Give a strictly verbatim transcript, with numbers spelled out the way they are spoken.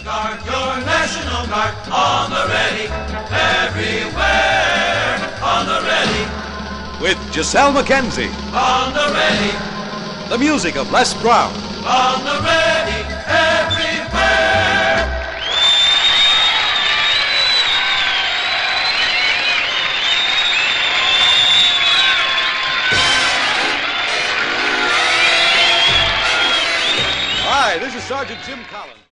Guard, your National Guard, on the ready, everywhere, on the ready. With Giselle McKenzie. On the ready. The music of Les Brown. On the ready, everywhere. Hi, this is Sergeant Jim Collins.